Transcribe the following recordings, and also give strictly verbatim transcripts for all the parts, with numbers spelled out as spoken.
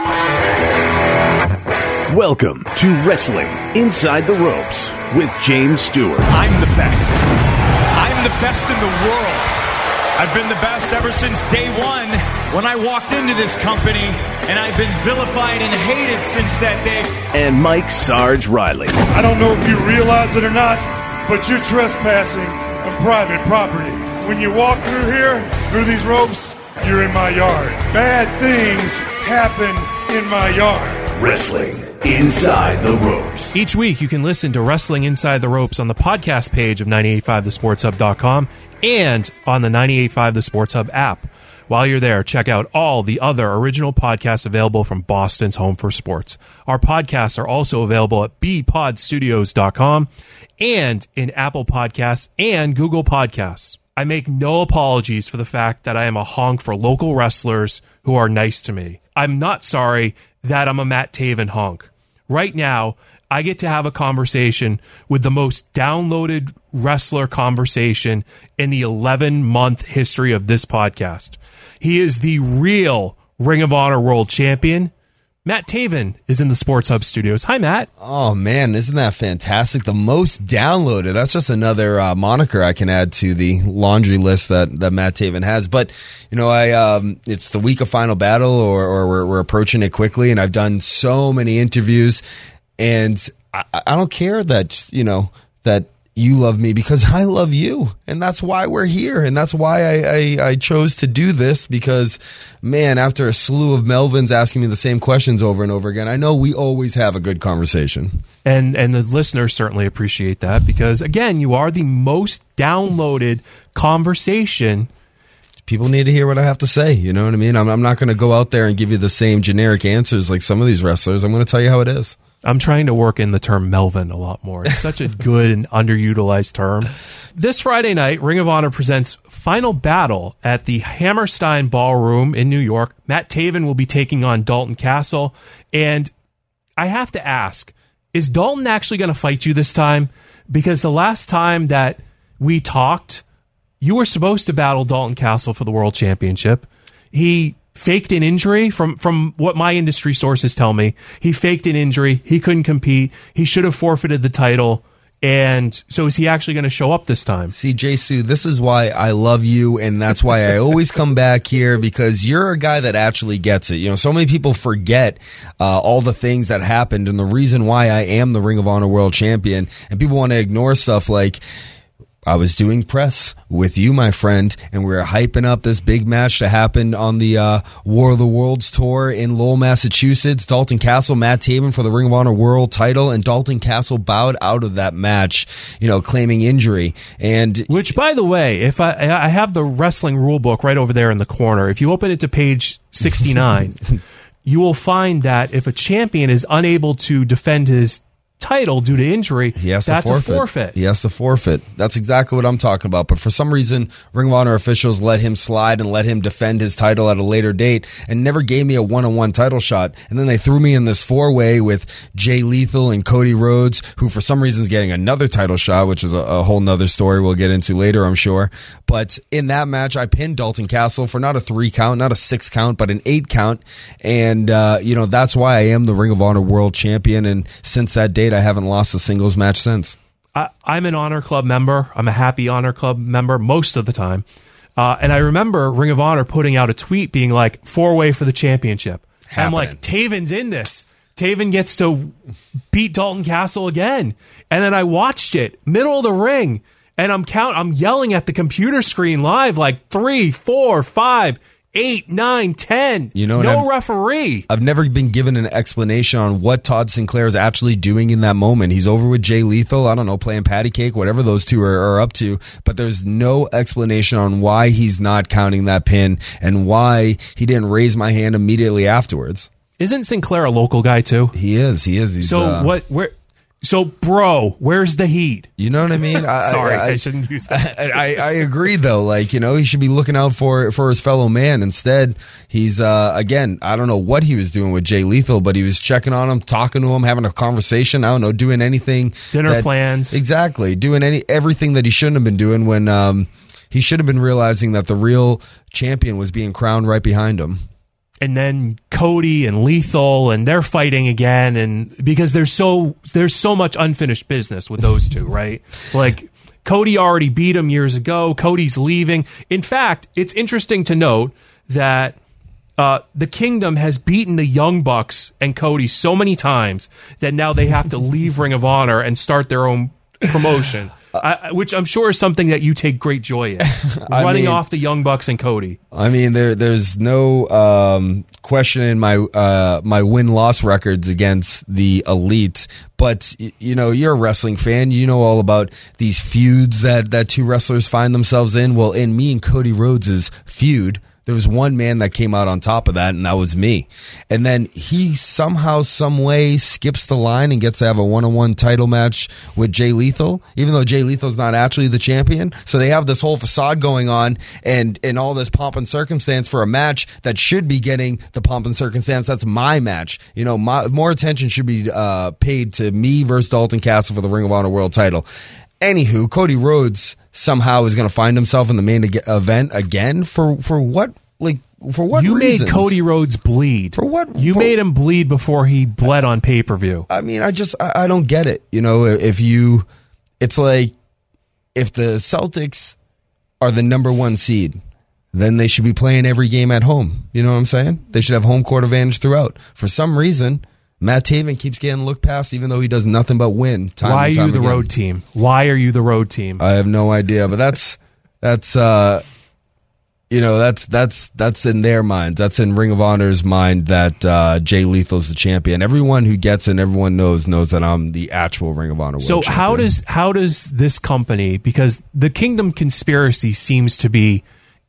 Welcome to Wrestling Inside the Ropes with James Stewart. I'm the best. I'm the best in the world. I've been the best ever since day one when I walked into this company, and I've been vilified and hated since that day. And Mike Sarge Riley. I don't know if you realize it or not, but you're trespassing on private property. When you walk through here, through these ropes, you're in my yard. Bad things happen in my yard. Wrestling Inside the Ropes. Each week, you can listen to Wrestling Inside the Ropes on the podcast page of nine eighty-five the sports hub dot com and on the nine eighty-five the sports hub app. While you're there, check out all the other original podcasts available from Boston's Home for Sports. Our podcasts are also available at b pod studios dot com and in Apple Podcasts and Google Podcasts. I make no apologies for the fact that I am a honk for local wrestlers who are nice to me. I'm not sorry that I'm a Matt Taven honk. Right now, I get to have a conversation with the most downloaded wrestler conversation in the eleven-month history of this podcast. He is the real Ring of Honor World Champion. Matt Taven is in the Sports Hub studios. Hi, Matt. Oh, man, isn't that fantastic? The most downloaded. That's just another uh, moniker I can add to the laundry list that, that Matt Taven has. But, you know, I um, it's the week of Final Battle, or, or we're, we're approaching it quickly, and I've done so many interviews, and I, I don't care that, you know, that you love me, because I love you, and that's why we're here, and that's why I, I, I chose to do this, because, man, after a slew of Melvins asking me the same questions over and over again, I know we always have a good conversation. And and the listeners certainly appreciate that, because, again, you are the most downloaded conversation. People need to hear what I have to say, you know what I mean? I'm, I'm not going to go out there and give you the same generic answers like some of these wrestlers. I'm going to tell you how it is. I'm trying to work in the term Melvin a lot more. It's such a good and underutilized term. This Friday night, Ring of Honor presents Final Battle at the Hammerstein Ballroom in New York. Matt Taven will be taking on Dalton Castle. And I have to ask, is Dalton actually going to fight you this time? Because the last time that we talked, you were supposed to battle Dalton Castle for the World Championship. He faked an injury, from from what my industry sources tell me. He faked an injury. He couldn't compete. He should have forfeited the title. And so is he actually going to show up this time? See, Jay Sue, this is why I love you, and that's why I always come back here, because you're a guy that actually gets it. You know, so many people forget uh, all the things that happened and the reason why I am the Ring of Honor World Champion, and people want to ignore stuff like, I was doing press with you, my friend, and we were hyping up this big match to happen on the uh, War of the Worlds tour in Lowell, Massachusetts. Dalton Castle, Matt Taven for the Ring of Honor World title, and Dalton Castle bowed out of that match, you know, claiming injury. And which, by the way, if I I have the wrestling rule book right over there in the corner. If you open it to page sixty-nine, you will find that if a champion is unable to defend his title due to injury, he has that's to forfeit. a forfeit. He has to forfeit. That's exactly what I'm talking about. But for some reason, Ring of Honor officials let him slide and let him defend his title at a later date and never gave me a one-on-one title shot. And then they threw me in this four-way with Jay Lethal and Cody Rhodes, who for some reason is getting another title shot, which is a, a whole nother story we'll get into later, I'm sure. But in that match, I pinned Dalton Castle for not a three count, not a six count, but an eight count. And, uh, you know, that's why I am the Ring of Honor World Champion. And since that date, I haven't lost a singles match since. I, I'm an Honor Club member. I'm a happy Honor Club member most of the time. Uh, and I remember Ring of Honor putting out a tweet being like, four-way for the championship. I'm like, Taven's in this. Taven gets to beat Dalton Castle again. And then I watched it, middle of the ring, and I'm count. I'm yelling at the computer screen live like three, four, five, eight, nine, ten. You know, no I've, referee. I've never been given an explanation on what Todd Sinclair is actually doing in that moment. He's over with Jay Lethal, I don't know, playing patty cake, whatever those two are, are up to. But there's no explanation on why he's not counting that pin and why he didn't raise my hand immediately afterwards. Isn't Sinclair a local guy too? He is. He is. He's, so uh, what? Where? So, bro, where's the heat? You know what I mean? I, Sorry, I, I, I shouldn't use that. I, I agree, though. Like, you know, he should be looking out for for his fellow man. Instead, he's, uh, again, I don't know what he was doing with Jay Lethal, but he was checking on him, talking to him, having a conversation. I don't know, doing anything. Dinner that, plans. Exactly. Doing any everything that he shouldn't have been doing when um, he should have been realizing that the real champion was being crowned right behind him. and then Cody and Lethal, and they're fighting again, and because there's so there's so much unfinished business with those two, right? Like Cody already beat him years ago. Cody's leaving. In fact, it's interesting to note that uh, the Kingdom has beaten the Young Bucks and Cody so many times that now they have to leave Ring of Honor and start their own promotion. I, which I'm sure is something that you take great joy in, running mean, off the Young Bucks and Cody. I mean, there there's no um, question in my uh, my win loss records against the Elite, but you know, you're a wrestling fan. You know all about these feuds that that two wrestlers find themselves in. Well, in me and Cody Rhodes' feud, there was one man that came out on top of that, and that was me. And then he somehow, some way skips the line and gets to have a one-on-one title match with Jay Lethal, even though Jay Lethal's not actually the champion. So they have this whole facade going on and, and all this pomp and circumstance for a match that should be getting the pomp and circumstance. That's my match. You know, my, more attention should be uh, paid to me versus Dalton Castle for the Ring of Honor World title. Anywho, Cody Rhodes somehow is going to find himself in the main event again for for what like for what you reasons? made Cody Rhodes bleed For what? You for, made him bleed before he bled on pay per view. I mean, I just I, I don't get it. You know, if you, it's like if the Celtics are the number one seed, then they should be playing every game at home. You know what I'm saying? They should have home court advantage throughout. For some reason, Matt Taven keeps getting looked past, even though he does nothing but win. Time Why and are time you the again. road team? Why are you the road team? I have no idea, but that's that's uh, you know that's that's that's in their minds. That's in Ring of Honor's mind that uh, Jay Lethal's the champion. Everyone who gets it, and everyone knows knows that I'm the actual Ring of Honor. So world how champion. does how does this company, because the Kingdom conspiracy seems to be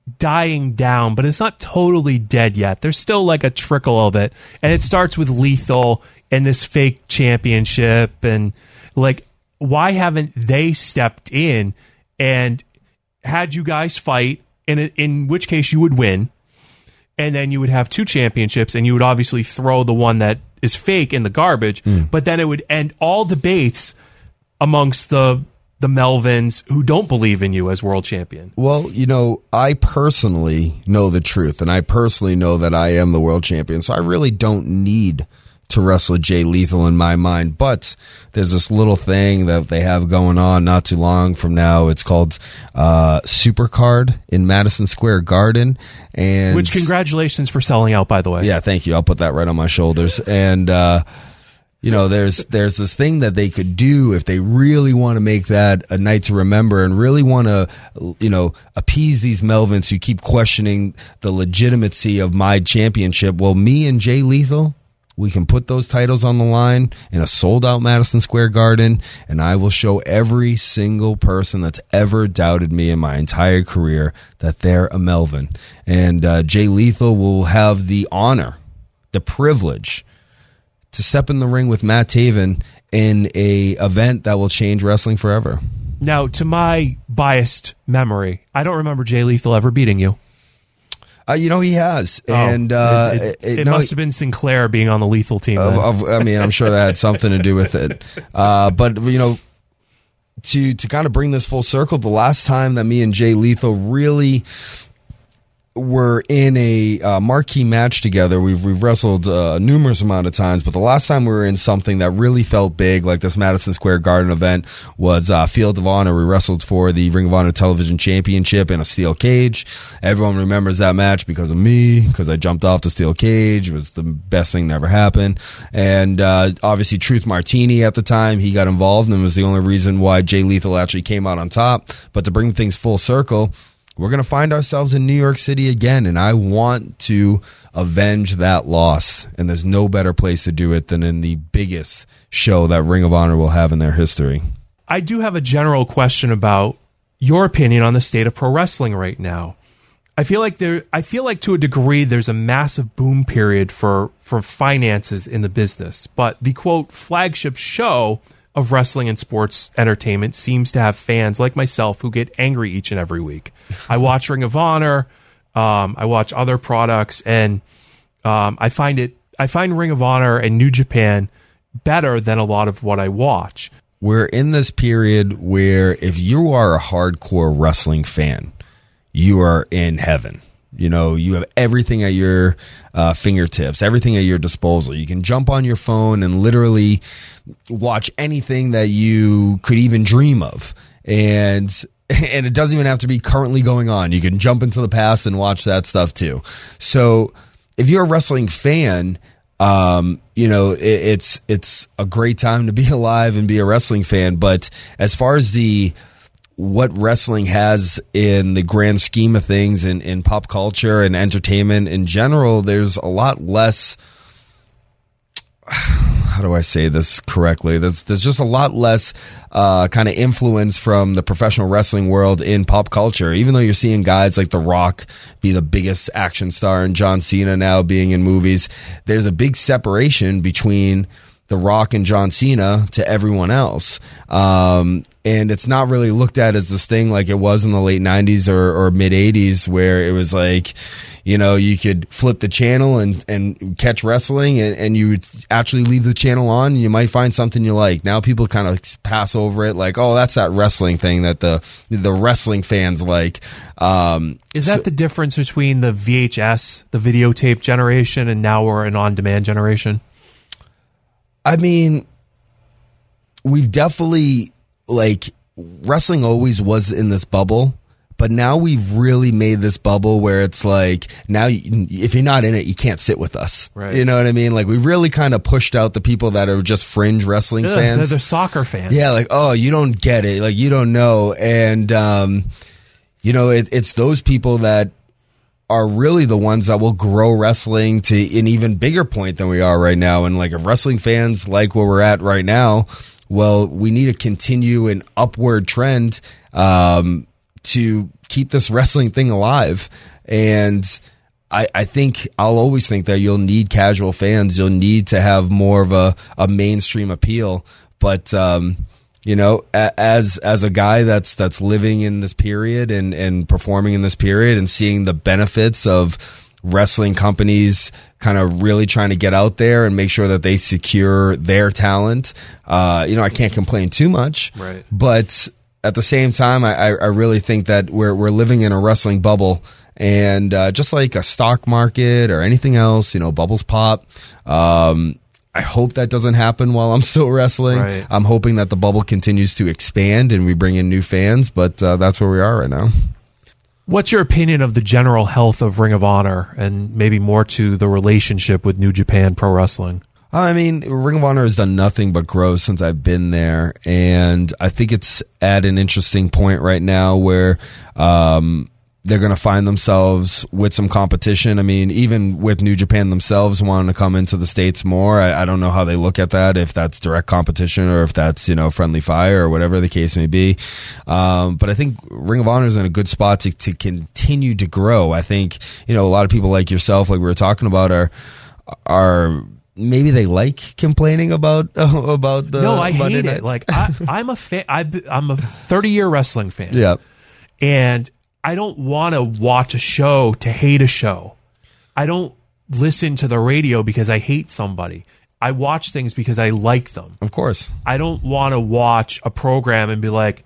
dying down, but it's not totally dead yet. There's still like a trickle of it, and it starts with Lethal and this fake championship, and like, why haven't they stepped in and had you guys fight, in a, in which case you would win, and then you would have two championships, and you would obviously throw the one that is fake in the garbage, mm. but then it would end all debates amongst the the Melvins who don't believe in you as world champion. Well, you know, I personally know the truth, and I personally know that I am the world champion, so I really don't need to wrestle Jay Lethal in my mind. But there's this little thing that they have going on not too long from now. It's called uh, Supercard in Madison Square Garden. And which, congratulations for selling out, by the way. Yeah, thank you. I'll put that right on my shoulders. And, uh, you know, there's there's this thing that they could do if they really want to make that a night to remember and really want to, you know, appease these Melvins who keep questioning the legitimacy of my championship. Well, me and Jay Lethal, we can put those titles on the line in a sold-out Madison Square Garden, and I will show every single person that's ever doubted me in my entire career that they're a Melvin. And uh, Jay Lethal will have the honor, the privilege, to step in the ring with Matt Taven in a event that will change wrestling forever. Now, to my biased memory, I don't remember Jay Lethal ever beating you. Uh, you know, he has. Oh, and uh, it, it, it, it no, must have been Sinclair being on the Lethal team. Of, of, I mean, I'm sure that had something to do with it. Uh, but, you know, to, to kind of bring this full circle, the last time that me and Jay Lethal really were in a uh, marquee match together, we've we've wrestled uh, numerous amount of times, but the last time we were in something that really felt big, like this Madison Square Garden event, was uh, Field of Honor. We wrestled for the Ring of Honor Television Championship in a steel cage. Everyone remembers that match because of me, because I jumped off the steel cage. It was the best thing that ever happened. And uh, obviously Truth Martini at the time, he got involved and was the only reason why Jay Lethal actually came out on top. But to bring things full circle, we're going to find ourselves in New York City again, and I want to avenge that loss. And there's no better place to do it than in the biggest show that Ring of Honor will have in their history. I do have a general question about your opinion on the state of pro wrestling right now. I feel like there, I feel like to a degree there's a massive boom period for, for finances in the business, but the quote flagship show of wrestling and sports entertainment seems to have fans like myself who get angry each and every week. I watch Ring of Honor, um, I watch other products, and um, I find it. I find Ring of Honor and New Japan better than a lot of what I watch. We're in this period where if you are a hardcore wrestling fan, you are in heaven. You know, you have everything at your uh, fingertips, everything at your disposal. You can jump on your phone and literally watch anything that you could even dream of. And and it doesn't even have to be currently going on. You can jump into the past and watch that stuff too. So if you're a wrestling fan, um, you know, it, it's it's a great time to be alive and be a wrestling fan. But as far as the what wrestling has in the grand scheme of things in, in pop culture and entertainment in general, there's a lot less, how do I say this correctly? There's, there's just a lot less uh, kind of influence from the professional wrestling world in pop culture. Even though you're seeing guys like The Rock be the biggest action star and John Cena now being in movies, there's a big separation between The Rock and John Cena to everyone else. Um, and it's not really looked at as this thing like it was in the late nineties or, or mid eighties where it was like, you know, you could flip the channel and, and catch wrestling and, and you would actually leave the channel on and you might find something you like. Now people kind of pass over it like, oh, that's that wrestling thing that the the wrestling fans like. Um, Is that so, the difference between the V H S, the videotape generation, and now we're an on-demand generation? I mean, we've definitely, like, wrestling always was in this bubble, but now we've really made this bubble where it's like, now you, if you're not in it, you can't sit with us. Right. You know what I mean? Like, we really kind of pushed out the people that are just fringe wrestling Ugh, fans. They're, they're soccer fans. Yeah, like, oh, you don't get it. Like, you don't know. And, um, you know, it, it's those people that are really the ones that will grow wrestling to an even bigger point than we are right now. And like if wrestling fans like where we're at right now, well, we need to continue an upward trend um, to keep this wrestling thing alive. And I, I think I'll always think that you'll need casual fans. You'll need to have more of a, a mainstream appeal. But, um, you know, as as a guy that's that's living in this period and, and performing in this period and seeing the benefits of wrestling companies kind of really trying to get out there and make sure that they secure their talent, uh, you know, I can't complain too much. Right. But at the same time, I, I really think that we're we're living in a wrestling bubble. And uh, just like a stock market or anything else, you know, bubbles pop. Um I hope that doesn't happen while I'm still wrestling. Right. I'm hoping that the bubble continues to expand and we bring in new fans, but uh, that's where we are right now. What's your opinion of the general health of Ring of Honor and maybe more to the relationship with New Japan Pro Wrestling? I mean, Ring of Honor has done nothing but grow since I've been there, and I think it's at an interesting point right now where um, they're going to find themselves with some competition. I mean, even with New Japan themselves wanting to come into the States more, I, I don't know how they look at that, if that's direct competition or if that's, you know, friendly fire or whatever the case may be. Um, but I think Ring of Honor is in a good spot to, to continue to grow. I think, you know, a lot of people like yourself, like we were talking about, are, are, maybe they like complaining about uh, about the no, I Monday hate nights. it. Like I, I'm a fan. I, I'm a thirty year wrestling fan. Yeah, and I don't want to watch a show to hate a show. I don't listen to the radio because I hate somebody. I watch things because I like them. Of course. I don't want to watch a program and be like,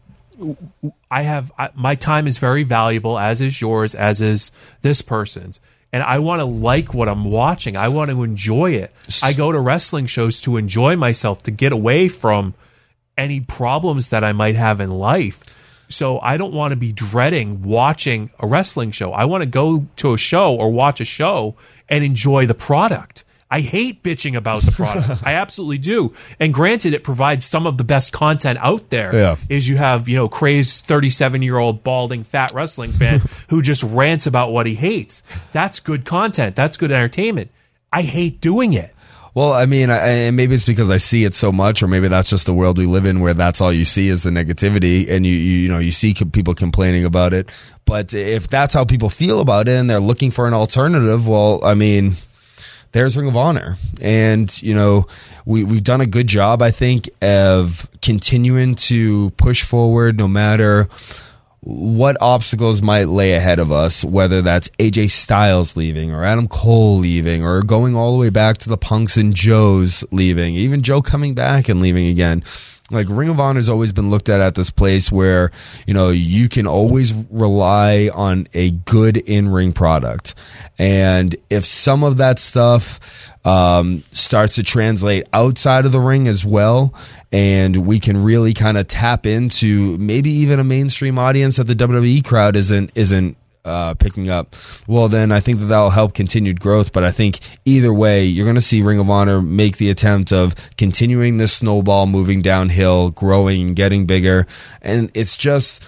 I have I, my time is very valuable, as is yours, as is this person's. And I want to like what I'm watching. I want to enjoy it. I go to wrestling shows to enjoy myself, to get away from any problems that I might have in life. So I don't want to be dreading watching a wrestling show. I want to go to a show or watch a show and enjoy the product. I hate bitching about the product. I absolutely do. And granted, it provides some of the best content out there. Yeah. Is you have, you know, crazed thirty-seven-year-old balding fat wrestling fan who just rants about what he hates. That's good content. That's good entertainment. I hate doing it. Well, I mean, I, and maybe it's because I see it so much, or maybe that's just the world we live in, where that's all you see is the negativity, and you you, you know you see co- people complaining about it. But if that's how people feel about it, and they're looking for an alternative, well, I mean, there's Ring of Honor, and you know we we've done a good job, I think, of continuing to push forward, no matter what obstacles might lay ahead of us, whether that's A J Styles leaving or Adam Cole leaving or going all the way back to the Punks and Joes leaving, even Joe coming back and leaving again. Like Ring of Honor has always been looked at at this place where, you know, you can always rely on a good in-ring product. And if some of that stuff um, starts to translate outside of the ring as well, and we can really kind of tap into maybe even a mainstream audience that the W W E crowd isn't isn't uh, picking up, well, then I think that that'll help continued growth. But I think either way, you're going to see Ring of Honor make the attempt of continuing this snowball, moving downhill, growing, getting bigger, and it's just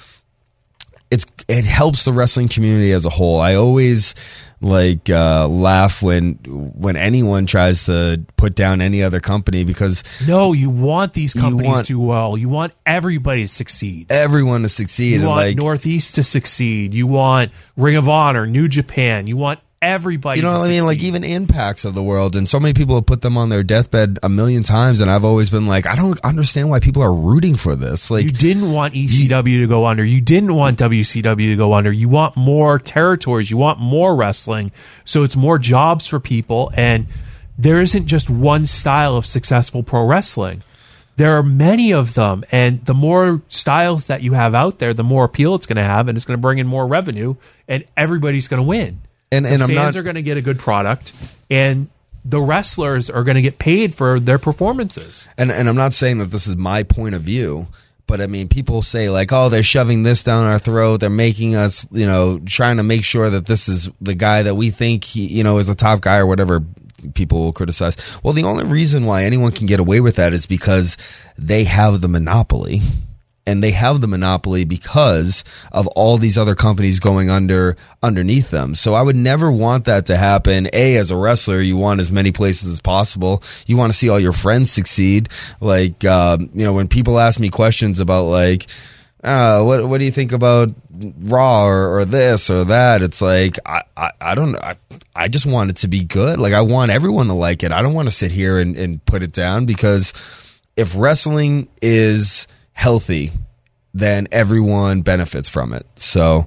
it's it helps the wrestling community as a whole. I always like uh, laugh when when anyone tries to put down any other company, because no, you want these companies want, to do well. You want everybody to succeed. Everyone to succeed. You want like, Northeast to succeed. You want Ring of Honor, New Japan. You want everybody. You know to what I mean? succeed. Like even Impacts of the world, and so many people have put them on their deathbed a million times, and I've always been like, I don't understand why people are rooting for this. Like, you didn't want E C W to go under. You didn't want W C W to go under. You want more territories. You want more wrestling. So it's more jobs for people, and there isn't just one style of successful pro wrestling. There are many of them, and the more styles that you have out there, the more appeal it's going to have, and it's going to bring in more revenue, and everybody's going to win. And, and the I'm fans not, are going to get a good product, and the wrestlers are going to get paid for their performances. And, and I'm not saying that this is my point of view, but I mean, people say like, oh, they're shoving this down our throat. They're making us, you know, trying to make sure that this is the guy that we think he, you know, is the top guy or whatever people will criticize. Well, the only reason why anyone can get away with that is because they have the monopoly. And they have the monopoly because of all these other companies going under underneath them. So I would never want that to happen. A, as a wrestler, you want as many places as possible. You want to see all your friends succeed. Like, um, you know, when people ask me questions about like, uh, what what do you think about Raw or, or this or that? It's like, I, I, I don't know. I, I just want it to be good. Like, I want everyone to like it. I don't want to sit here and, and put it down, because if wrestling is healthy, then everyone benefits from it. So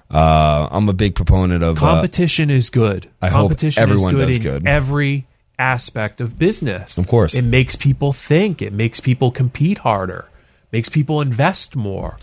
uh, I'm a big proponent of competition uh, is good. I competition hope everyone is good does in good. Every aspect of business. Of course. It makes people think. It makes people compete harder. Makes people invest more.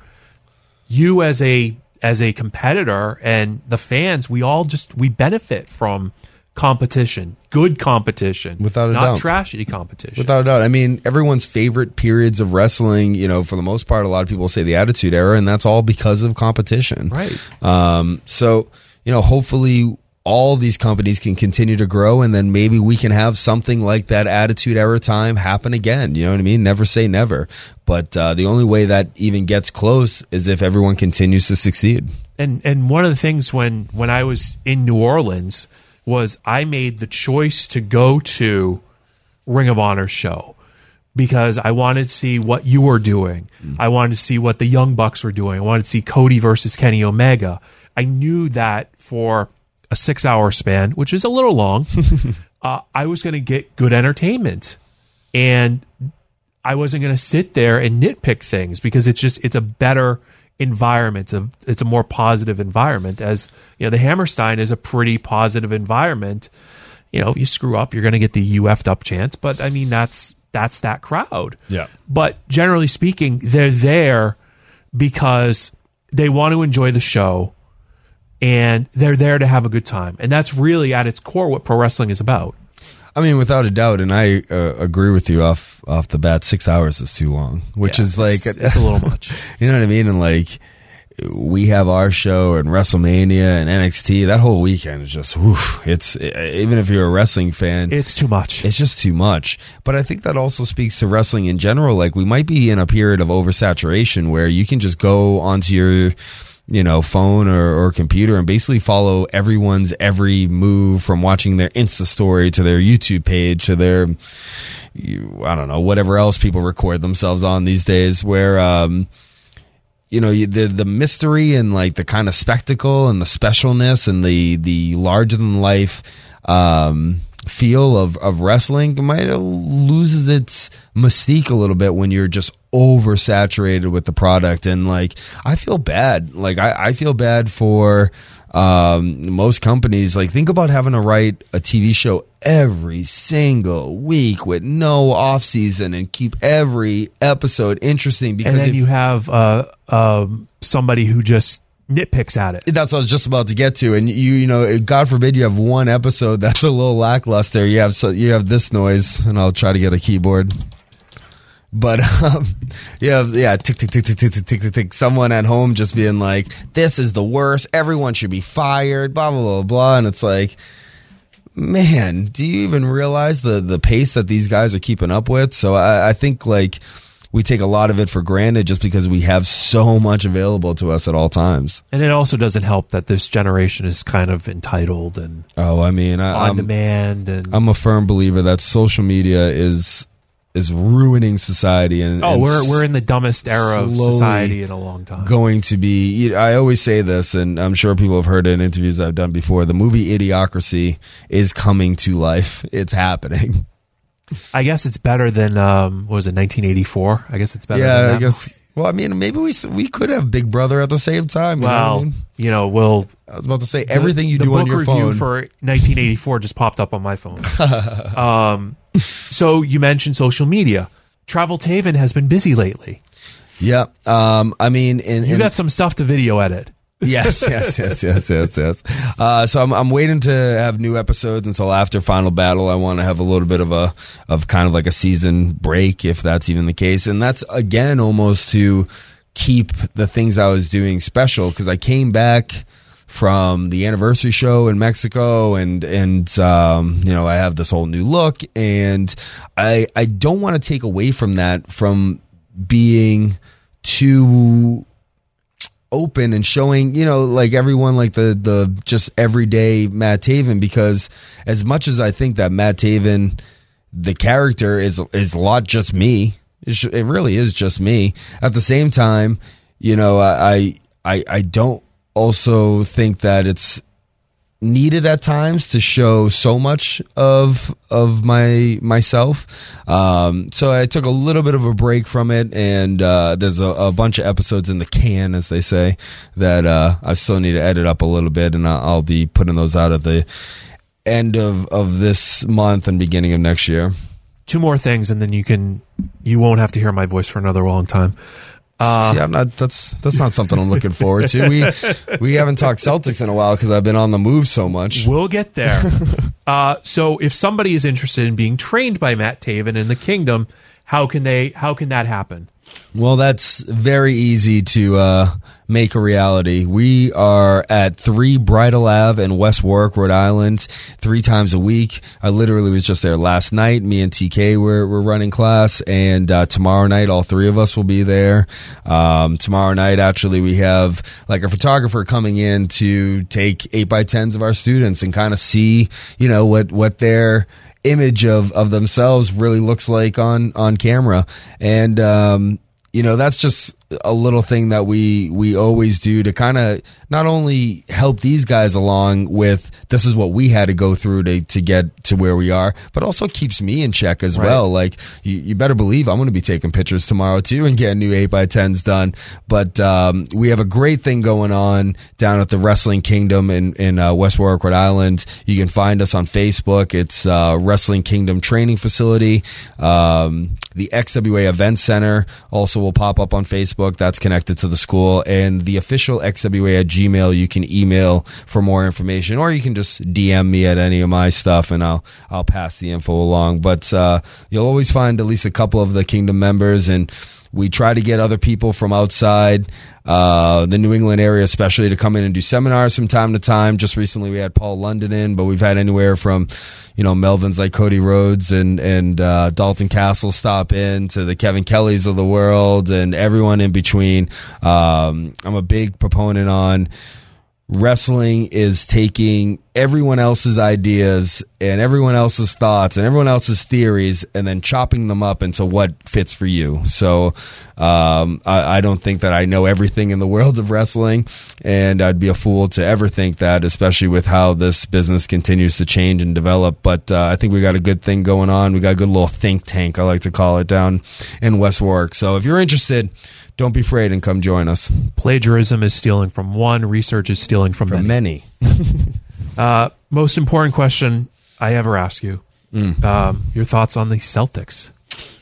You as a as a competitor and the fans, we all just we benefit from competition, good competition, without a not doubt, trashy competition. Without a doubt. I mean, everyone's favorite periods of wrestling, you know, for the most part, a lot of people say the Attitude Era, and that's all because of competition. Right. Um, so, you know, hopefully all these companies can continue to grow, and then maybe we can have something like that Attitude Era time happen again. You know what I mean? Never say never. But uh, the only way that even gets close is if everyone continues to succeed. And and one of the things when when I was in New Orleans was I made the choice to go to Ring of Honor's show because I wanted to see what you were doing. Mm. I wanted to see what the Young Bucks were doing. I wanted to see Cody versus Kenny Omega. I knew that for a six-hour span, which is a little long, uh, I was going to get good entertainment. And I wasn't going to sit there and nitpick things because it's just it's a better environment. It's a, it's a more positive environment. As you know, the Hammerstein is a pretty positive environment. You know, if you screw up, you're going to get the you effed up chance. But I mean, that's that's that crowd. Yeah. But generally speaking, they're there because they want to enjoy the show and they're there to have a good time. And that's really at its core what pro wrestling is about. I mean, without a doubt, and I uh, agree with you off off the bat. Six hours is too long, which yeah, is like it's, it's a little much. You know what I mean? And like, we have our show and WrestleMania and N X T. That whole weekend is just, whew, it's even if you're a wrestling fan, it's too much. It's just too much. But I think that also speaks to wrestling in general. Like, we might be in a period of oversaturation where you can just go onto your, you know, phone or, or computer and basically follow everyone's every move, from watching their Insta story to their YouTube page to their, you, I don't know, whatever else people record themselves on these days, where, um, you know, the the mystery and like the kind of spectacle and the specialness and the, the larger than life, um, feel of, of wrestling might loses its mystique a little bit when you're just oversaturated with the product. And like, I feel bad. Like I, I feel bad for um, most companies. Like, think about having to write a T V show every single week with no off season and keep every episode interesting. Because and then if, you have uh, uh, somebody who just nitpicks at it. That's what I was just about to get to. And you, you know, God forbid you have one episode that's a little lackluster. You have so you have this noise, and I'll try to get a keyboard. But um, you have yeah, tick tick tick tick tick tick tick tick tick. Someone at home just being like, "This is the worst. Everyone should be fired." Blah blah blah blah. And it's like, man, do you even realize the the pace that these guys are keeping up with? So I, I think like. We take a lot of it for granted just because we have so much available to us at all times. And it also doesn't help that this generation is kind of entitled and oh, I mean, I, on I'm, demand. And I'm a firm believer that social media is is ruining society. And oh, and we're we're in the dumbest era of slowly society in a long time. Going to be, I always say this, and I'm sure people have heard it in interviews I've done before. The movie Idiocracy is coming to life. It's happening. I guess it's better than um, what was it, nineteen eighty-four? I guess it's better. Yeah, than that I guess. movie. Well, I mean, maybe we we could have Big Brother at the same time. You know well, what I mean? you know, we'll. I was about to say everything you the do book on your review phone. for nineteen eighty-four just popped up on my phone. um, so you mentioned social media. Travel Taven has been busy lately. Yeah, um, I mean, in, You in, got some stuff to video edit. yes, yes, yes, yes, yes, yes. Uh, so I'm I'm waiting to have new episodes until after Final Battle. I want to have a little bit of a of kind of like a season break, if that's even the case, and that's again almost to keep the things I was doing special, because I came back from the anniversary show in Mexico, and and um, you know, I have this whole new look, and I I don't want to take away from that, from being too open and showing, you know, like everyone, like the the just everyday Matt Taven, because as much as I think that Matt Taven, the character, is is a lot just me, it, sh- it really is just me. At the same time, you know, I I I don't also think that it's needed at times to show so much of of my myself. Um, so I took a little bit of a break from it, and uh, there's a, a bunch of episodes in the can, as they say, that uh, I still need to edit up a little bit, and I'll, I'll be putting those out at the end of, of this month and beginning of next year. Two more things, and then you can you won't have to hear my voice for another long time. Uh, See, I'm not. That's that's not something I'm looking forward to. We we haven't talked Celtics in a while because I've been on the move so much. We'll get there. uh, so, if somebody is interested in being trained by Matt Taven in the Kingdom, how can they? How can that happen? Well, that's very easy to uh, make a reality. We are at three Bridal Ave in West Warwick, Rhode Island, three times a week. I literally was just there last night. Me and T K were, were running class, and uh, tomorrow night, all three of us will be there. Um, tomorrow night, actually, we have like a photographer coming in to take eight by tens of our students and kind of see, you know, what what their image of, of themselves really looks like on, on camera. And, um, you know, that's just a little thing that we, we always do to kind of not only help these guys along with this is what we had to go through to, to get to where we are, but also keeps me in check as right. well. Like you, you better believe I'm going to be taking pictures tomorrow too and getting new eight by tens done. But, um, we have a great thing going on down at the Wrestling Kingdom in, in, uh, West Warwick, Rhode Island. You can find us on Facebook. It's, uh, Wrestling Kingdom Training Facility. Um, the X W A Event Center also will pop up on Facebook. That's connected to the school, and the official X W A at Gmail. You can email for more information, or you can just D M me at any of my stuff, and I'll I'll pass the info along. But uh, you'll always find at least a couple of the Kingdom members, and we try to get other people from outside uh, the New England area, especially, to come in and do seminars from time to time. Just recently, we had Paul London in, but we've had anywhere from, you know, Melvins like Cody Rhodes and and uh, Dalton Castle stop in, to the Kevin Kellys of the world and everyone in between. Um, I'm a big proponent on wrestling is taking everyone else's ideas and everyone else's thoughts and everyone else's theories and then chopping them up into what fits for you. So um, I, I don't think that I know everything in the world of wrestling, and I'd be a fool to ever think that, especially with how this business continues to change and develop. But uh, I think we got a good thing going on. We got a good little think tank, I like to call it, down in West Warwick. So if you're interested, don't be afraid and come join us. Plagiarism is stealing from one. Research is stealing from, From many. many. Uh, most important question I ever ask you. Mm. Um, your thoughts on the Celtics.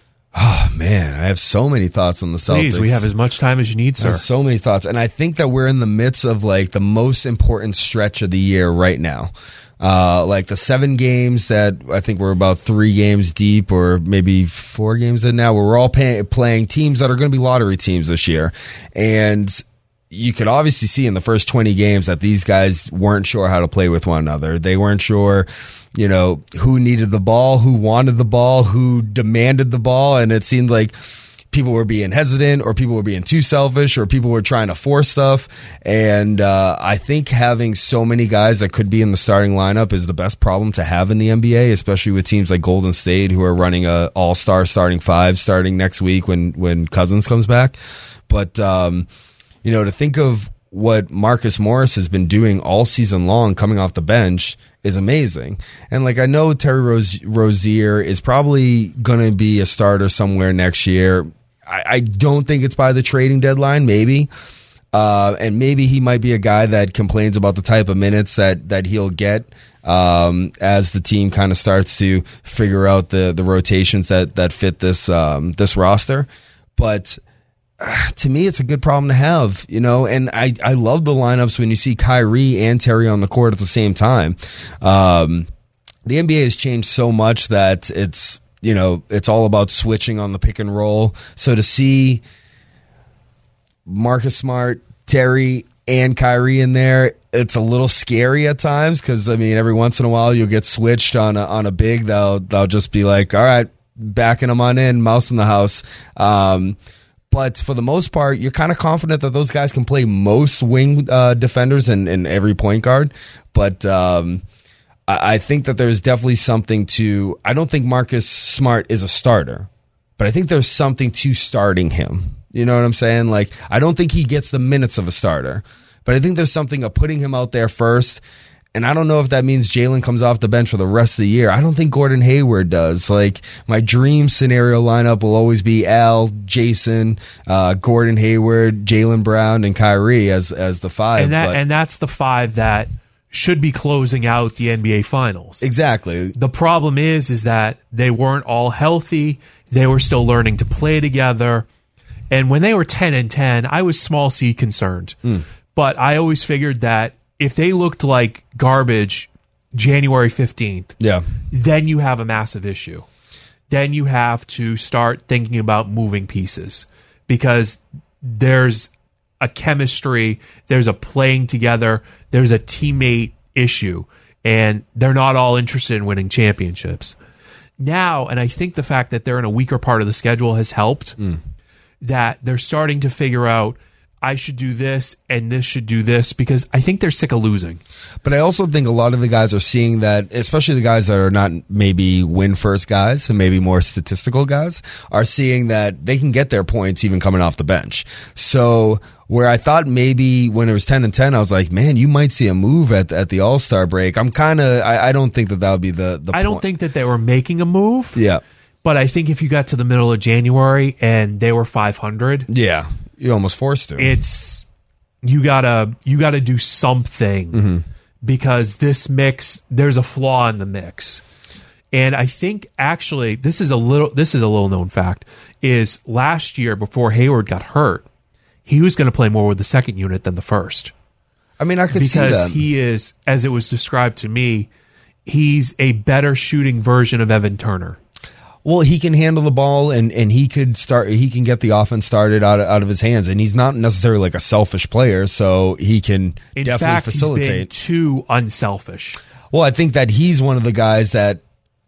Oh, man, I have so many thoughts on the Celtics. Please, we have as much time as you need, I sir. have so many thoughts. And I think that we're in the midst of like the most important stretch of the year right now. Uh, like the seven games that I think we're about three games deep, or maybe four games in now, where we're all pay- playing teams that are going to be lottery teams this year. And you could obviously see in the first twenty games that these guys weren't sure how to play with one another. They weren't sure, you know, who needed the ball, who wanted the ball, who demanded the ball. And it seemed like people were being hesitant, or people were being too selfish, or people were trying to force stuff. And uh, I think having so many guys that could be in the starting lineup is the best problem to have in the N B A, especially with teams like Golden State, who are running a all-star starting five starting next week when, when Cousins comes back. But, um, you know, to think of what Marcus Morris has been doing all season long coming off the bench is amazing. And like, I know Terry Rose- Rozier is probably going to be a starter somewhere next year. I, I don't think it's by the trading deadline, maybe. Uh, and maybe he might be a guy that complains about the type of minutes that, that he'll get um, as the team kind of starts to figure out the, the rotations that, that fit this, um, this roster. But to me, it's a good problem to have, you know, and I, I love the lineups when you see Kyrie and Terry on the court at the same time. Um, the N B A has changed so much that it's, you know, it's all about switching on the pick and roll. So to see Marcus Smart, Terry, and Kyrie in there, it's a little scary at times, because, I mean, every once in a while you'll get switched on a, on a big. They'll, they'll just be like, all right, backing them on in, mouse in the house. Um, But for the most part, you're kind of confident that those guys can play most wing uh, defenders and, and every point guard. But um, I, I think that there's definitely something to... I don't think Marcus Smart is a starter, but I think there's something to starting him. You know what I'm saying? Like, I don't think he gets the minutes of a starter, but I think there's something of putting him out there first. And I don't know if that means Jalen comes off the bench for the rest of the year. I don't think Gordon Hayward does. Like, my dream scenario lineup will always be Al, Jason, uh, Gordon Hayward, Jaylen Brown, and Kyrie as as the five. And that but and that's the five that should be closing out the N B A Finals. Exactly. The problem is, is that they weren't all healthy. They were still learning to play together. And when they were ten and ten, I was small C concerned. Mm. But I always figured that if they looked like garbage January fifteenth, yeah, then you have a massive issue. Then you have to start thinking about moving pieces, because there's a chemistry, there's a playing together, there's a teammate issue, and they're not all interested in winning championships. Now, and I think the fact that they're in a weaker part of the schedule has helped, mm. that they're starting to figure out, I should do this and this should do this, because I think they're sick of losing. But I also think a lot of the guys are seeing that, especially the guys that are not maybe win first guys and maybe more statistical guys, are seeing that they can get their points even coming off the bench. So where I thought maybe when it was ten and ten, I was like, man, you might see a move at at the All-Star break. I'm kind of, I, I don't think that that would be the, the I don't point. think that they were making a move. Yeah. But I think if you got to the middle of January and they were five hundred. Yeah. You almost forced to. It's you gotta you gotta do something, mm-hmm. because this mix, there's a flaw in the mix. And I think actually this is a little this is a little known fact, is last year before Hayward got hurt, he was going to play more with the second unit than the first. I mean, I could because see that. Because he is, as it was described to me, he's a better shooting version of Evan Turner. Well, he can handle the ball, and, and he could start. He can get the offense started out of, out of his hands, and he's not necessarily like a selfish player, so he can In definitely fact, facilitate. He's been too unselfish. Well, I think that he's one of the guys that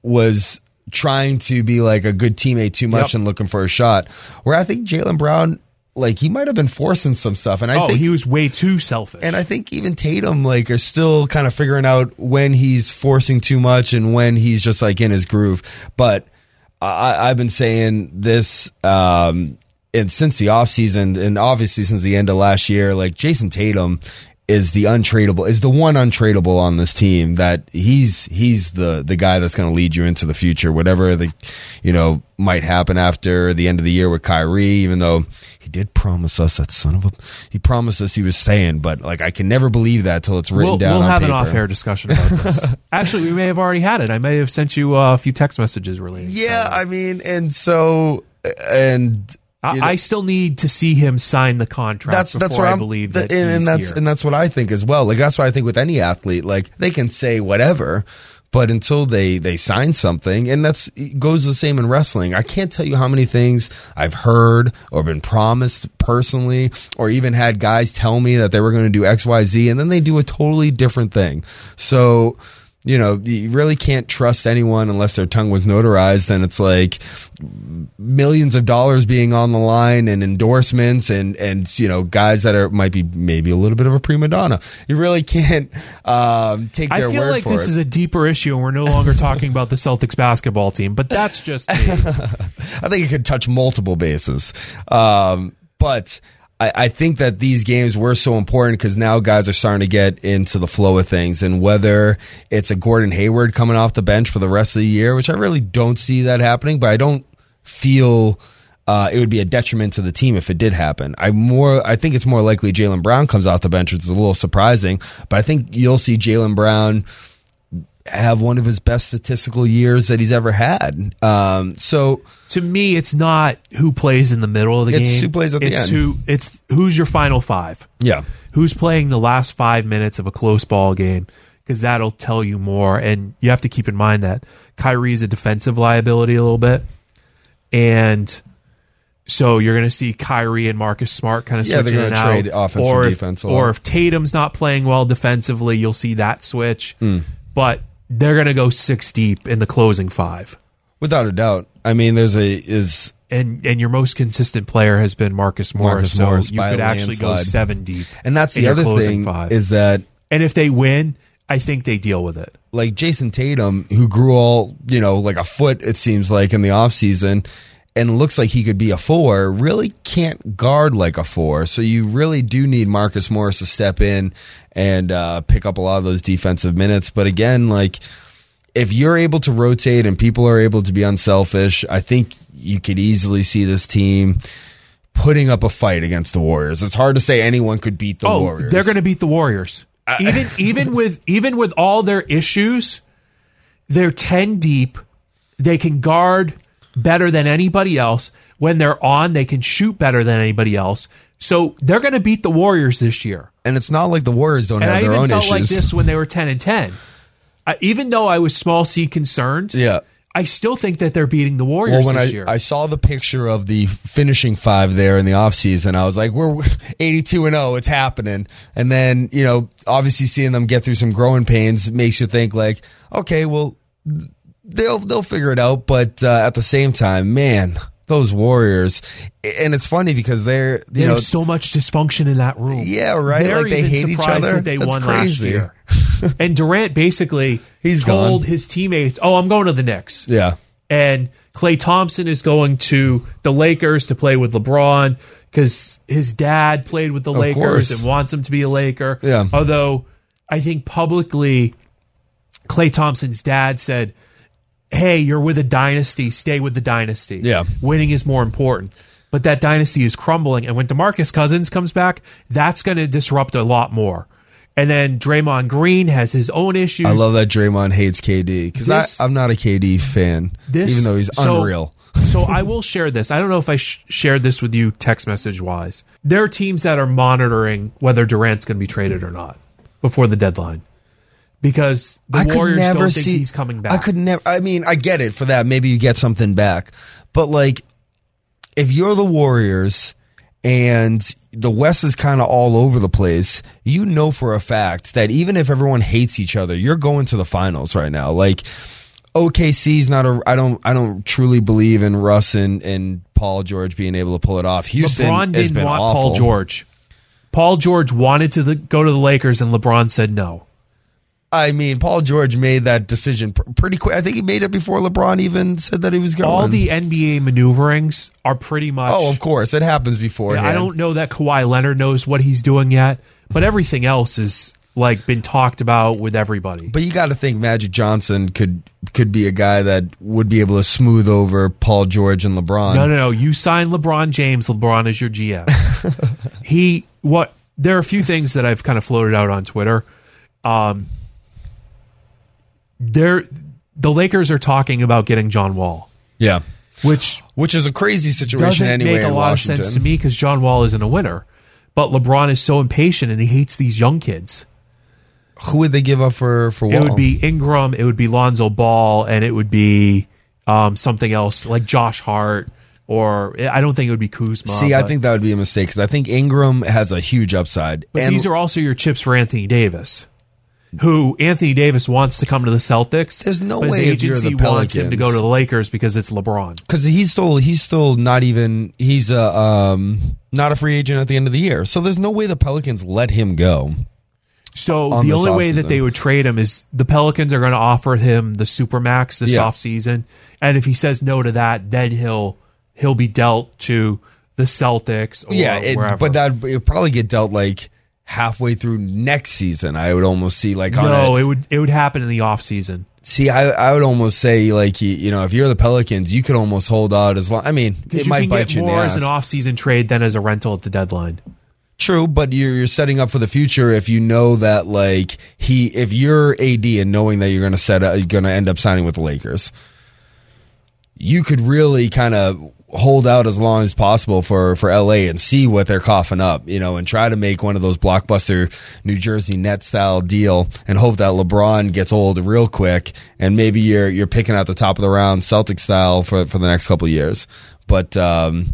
was trying to be like a good teammate too much, yep. and looking for a shot. Where I think Jaylen Brown like he might have been forcing some stuff. And I oh, think he was way too selfish. And I think even Tatum like is still kind of figuring out when he's forcing too much and when he's just like in his groove. But I, I've been saying this um, and since the offseason and obviously since the end of last year, like Jason Tatum is the untradeable, is the one untradeable on this team, that he's he's the the guy that's going to lead you into the future, whatever the you know might happen after the end of the year with Kyrie. Even though he did promise us that son of a, he promised us he was staying, but like I can never believe that till it's written we'll, down. We'll on have paper. an off-air discussion about this. Actually, we may have already had it. I may have sent you uh, a few text messages related. Yeah, I mean, and so and. I, You know, I still need to see him sign the contract. That's that's before what I I'm, believe that, that and, and he's that's here. and that's what I think as well. Like that's why I think with any athlete, like they can say whatever, but until they they sign something, and that's it goes the same in wrestling. I can't tell you how many things I've heard or been promised personally, or even had guys tell me that they were going to do X, Y, Z, and then they do a totally different thing. So. You know, you really can't trust anyone unless their tongue was notarized, and it's like millions of dollars being on the line and endorsements and, and you know, guys that are might be maybe a little bit of a prima donna. You really can't um, take their I feel word like for this it. is a deeper issue, and we're no longer talking about the Celtics basketball team, but that's just me. I think it could touch multiple bases. Um, but I, I think that these games were so important because now guys are starting to get into the flow of things, and whether it's a Gordon Hayward coming off the bench for the rest of the year, which I really don't see that happening, but I don't feel uh, it would be a detriment to the team if it did happen. I more, I think it's more likely Jaylen Brown comes off the bench, which is a little surprising, but I think you'll see Jaylen Brown have one of his best statistical years that he's ever had. Um, so to me, it's not who plays in the middle of the It's game. who plays at the it's end. Who, it's who's your final five. yeah, Who's playing the last five minutes of a close ball game, because that'll tell you more. And you have to keep in mind that Kyrie's a defensive liability a little bit. And so you're going to see Kyrie and Marcus Smart kind of Yeah, switch they're in and gonna out. trade offense or for if, defense a lot. Or if Tatum's not playing well defensively, you'll see that switch. Mm. But they're going to go six deep in the closing five. without a doubt. I mean, there's a is And and your most consistent player has been Marcus Morris. Marcus so Morris you by a could actually go landslide. seven deep. and that's in the your other closing thing five. is that And if they win, I think they deal with it. like Jason Tatum, who grew all, you know, like a foot, it seems like, in the offseason, and looks like he could be a four, really can't guard like a four. So you really do need Marcus Morris to step in and uh, pick up a lot of those defensive minutes. But again, like, if you're able to rotate and people are able to be unselfish, I think you could easily see this team putting up a fight against the Warriors. It's hard to say anyone could beat the oh, Warriors. they're going to beat the Warriors. Even even with even with all their issues, they're ten deep. They can guard better than anybody else. When they're on, they can shoot better than anybody else. So they're going to beat the Warriors this year. And it's not like the Warriors don't And have I their even own felt issues. like this when they were ten and ten. I, even though I was small C concerned, Yeah. I still think that they're beating the Warriors Well, when this I, year. I saw the picture of the finishing five there in the offseason, I was like, we're eighty-two and oh, it's happening. And then, you know, obviously seeing them get through some growing pains makes you think like, okay, well, they'll they'll figure it out. But uh, at the same time, man, those Warriors. And it's funny because they're, you There's know, so much dysfunction in that room. yeah, right? They're Like they even hate each surprised other. that they That's won crazy. last year. And Durant basically He's told gone. his teammates, "Oh, I'm going to the Knicks." Yeah. And Klay Thompson is going to the Lakers to play with LeBron because his dad played with the Of Lakers course. and wants him to be a Laker. Yeah. Although I think publicly, Klay Thompson's dad said, "Hey, you're with a dynasty. Stay with the dynasty. Yeah. Winning is more important." But that dynasty is crumbling. And when DeMarcus Cousins comes back, that's going to disrupt a lot more. And then Draymond Green has his own issues. I love that Draymond hates K D because This- I'm not a K D fan, This- even though he's so- unreal. So I will share this. I don't know if I sh- shared this with you text message wise. There are teams that are monitoring whether Durant's going to be traded or not before the deadline because the I could Warriors never don't see think he's coming back. I could never. I mean, I get it for that. Maybe you get something back, but like, if you're the Warriors and the West is kind of all over the place, you know for a fact that even if everyone hates each other, you're going to the finals right now. Like, O K C's not a. I don't. I don't truly believe in Russ and, and Paul George being able to pull it off. Houston LeBron has didn't been want awful. Paul George. Paul George wanted to the, go to the Lakers, and LeBron said no. I mean, Paul George made that decision pr- pretty quick. I think he made it before LeBron even said that he was going. All the N B A maneuverings are pretty much. Oh, of course, it happens before. Yeah, I don't know that Kawhi Leonard knows what he's doing yet, but everything else is like been talked about with everybody. But you got to think Magic Johnson could could be a guy that would be able to smooth over Paul George and LeBron. No, no, no. You sign LeBron James. LeBron is your G M. he what? There are a few things that I've kind of floated out on Twitter. Um, there, the Lakers are talking about getting John Wall. Yeah, which which is a crazy situation doesn't anyway. make a in lot Washington. of sense to me because John Wall isn't a winner. But LeBron is so impatient and he hates these young kids. Who would they give up for for Wall? It would be Ingram, it would be Lonzo Ball, and it would be um, something else like Josh Hart, or I don't think it would be Kuzma. See, I but, think that would be a mistake because I think Ingram has a huge upside. but and these are also your chips for Anthony Davis, who Anthony Davis wants to come to the Celtics. There's no but his way if you're the agency wants him to go Pelicans. to the Lakers because it's LeBron. because he's still he's still not even he's a um not a free agent at the end of the year. So there's no way the Pelicans let him go. So on the this only way that offseason. they would trade him is the Pelicans are going to offer him the Supermax this Yeah. offseason. And if he says no to that, then he'll he'll be dealt to the Celtics or yeah, it, wherever. but that it'd probably get dealt like halfway through next season. I would almost see like on no, a, it would it would happen in the offseason. see. I I would almost say like you, you know if you're the Pelicans, you could almost hold out as long. I mean, it Because you might can bite get you in the more ass. as an offseason trade than as a rental at the deadline. True, but you're you're setting up for the future if you know that like he if you're A D and knowing that you're going to set up, you're going to end up signing with the Lakers, you could really kind of hold out as long as possible for for L A and see what they're coughing up, you know, and try to make one of those blockbuster New Jersey Nets style deal and hope that LeBron gets old real quick and maybe you're you're picking out the top of the round Celtic style for for the next couple of years, but. um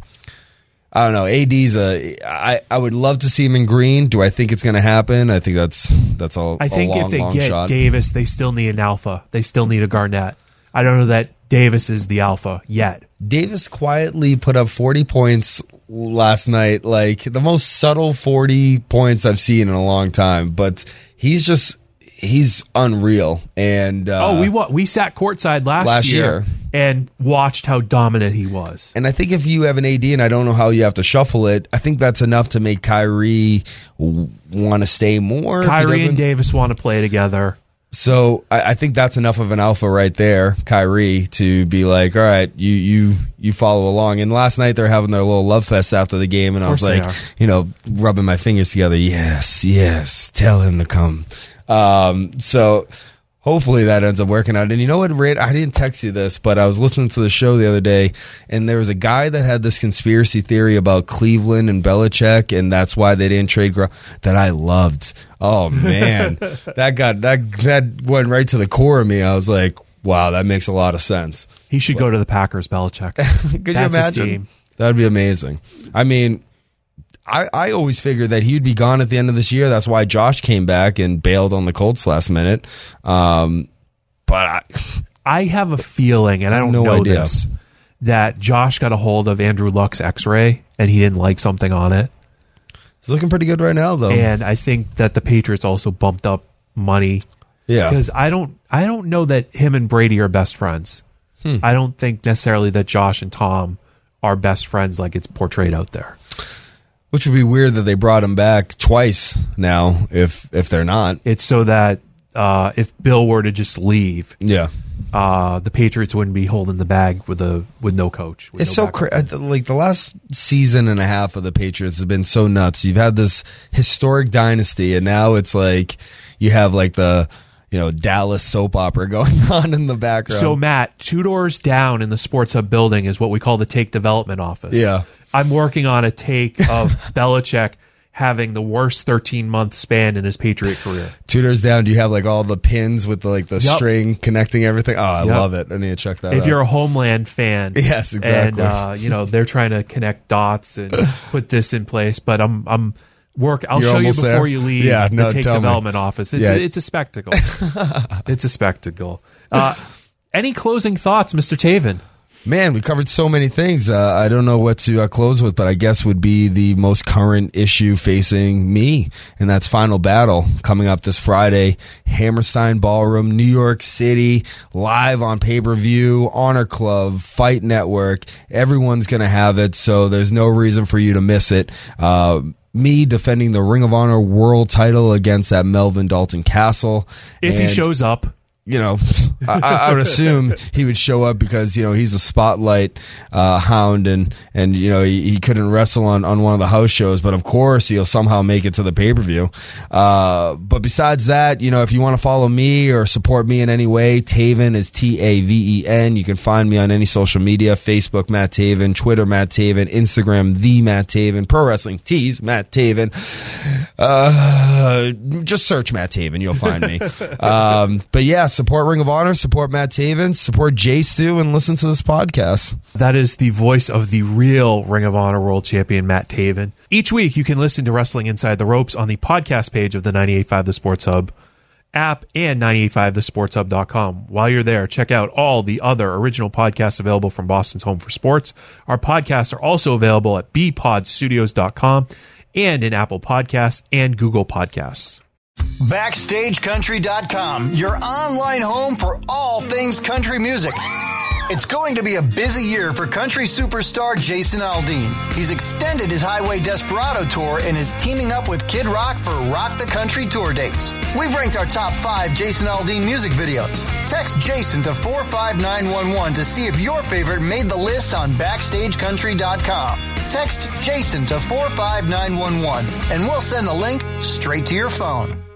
I don't know. A D's a. I, I would love to see him in green. Do I think it's going to happen? I think that's that's all. I think a long, if they long get shot. Davis, they still need an alpha. They still need a Garnett. I don't know that Davis is the alpha yet. Davis quietly put up forty points last night, like the most subtle forty points I've seen in a long time. But he's just he's unreal. And uh, oh, we wa- we sat courtside last, last year, year. and watched how dominant he was. And I think if you have an A D, and I don't know how you have to shuffle it, I think that's enough to make Kyrie w- want to stay more. if he Kyrie doesn't- and Davis want to play together. So I, I think that's enough of an alpha right there, Kyrie, to be like, all right, you you you follow along. And last night they're having their little love fest after the game, and I was course they like, are. you know, rubbing my fingers together. Yes, yes, tell him to come. Um, so hopefully that ends up working out. And you know what, Ray, I didn't text you this, but I was listening to the show the other day, and there was a guy that had this conspiracy theory about Cleveland and Belichick, and that's why they didn't trade Gro- that I loved. Oh man, that got that that went right to the core of me. I was like, wow, that makes a lot of sense. He should go to the Packers, Belichick. Could That's you his imagine? team. That'd be amazing. I mean, I, I always figured that he'd be gone at the end of this year. That's why Josh came back and bailed on the Colts last minute. Um, but I, I have a feeling, and I don't No know idea. this, that Josh got a hold of Andrew Luck's X-ray, and he didn't like something on it. he's looking pretty good right now, though. And I think that the Patriots also bumped up money yeah. because I don't, I don't know that him and Brady are best friends. Hmm. I don't think necessarily that Josh and Tom are best friends like it's portrayed out there. Which would be weird that they brought him back twice now, if if they're not. It's so that uh, if Bill were to just leave, Yeah. uh, the Patriots wouldn't be holding the bag with a with no coach. with It's no so backup. crazy. Like the last season and a half of the Patriots has been so nuts. You've had this historic dynasty, and now it's like you have like the you know Dallas soap opera going on in the background. So Matt, two doors down in the Sports Hub building is what we call the Take Development office. Yeah. I'm working on a take of Belichick having the worst thirteen month span in his Patriot career. two doors down, do you have like all the pins with the, like the Yep. string connecting everything? Oh, I Yep. love it. I need to check that out. If you're a Homeland fan, Yes, exactly. and uh, you know they're trying to connect dots and put this in place, but I'm I'm work. I'll You're show you almost before there? you leave Yeah, the no, Take tell me. Development office. It's Yeah. a, it's a spectacle. It's a spectacle. Uh, any closing thoughts, Mister Taven? Man, we covered so many things. Uh, I don't know what to uh, close with, but I guess would be the most current issue facing me, and that's Final Battle coming up this Friday. Hammerstein Ballroom, New York City, live on pay-per-view, Honor Club, Fight Network. Everyone's going to have it, so there's no reason for you to miss it. Uh, me defending the Ring of Honor World title against that Melvin Dalton Castle. If and, he shows up. You know, I, I would assume he would show up because, you know, he's a spotlight uh, hound and, and you know, he, he couldn't wrestle on, on one of the house shows, but of course he'll somehow make it to the pay-per-view. Uh, but besides that, you know, if you want to follow me or support me in any way, Taven is T A V E N. You can find me on any social media, Facebook, Matt Taven, Twitter, Matt Taven, Instagram, The Matt Taven, Pro Wrestling Tees, Matt Taven. Uh, just search Matt Taven, you'll find me. um, but yeah, support Ring of Honor, support Matt Taven, support Jay Stu, and listen to this podcast. That is the voice of the real Ring of Honor World Champion, Matt Taven. Each week, you can listen to Wrestling Inside the Ropes on the podcast page of the ninety-eight point five The Sports Hub app and ninety-eight point five the sports hub dot com. While you're there, check out all the other original podcasts available from Boston's Home for Sports. Our podcasts are also available at b pod studios dot com and in Apple Podcasts and Google Podcasts. Backstage Country dot com, your online home for all things country music. It's going to be a busy year for country superstar Jason Aldean. He's extended his Highway Desperado tour and is teaming up with Kid Rock for Rock the Country tour dates. We've ranked our top five Jason Aldean music videos. Text Jason to four five nine one one to see if your favorite made the list on Backstage Country dot com. Text Jason to four five nine one one and we'll send the link straight to your phone.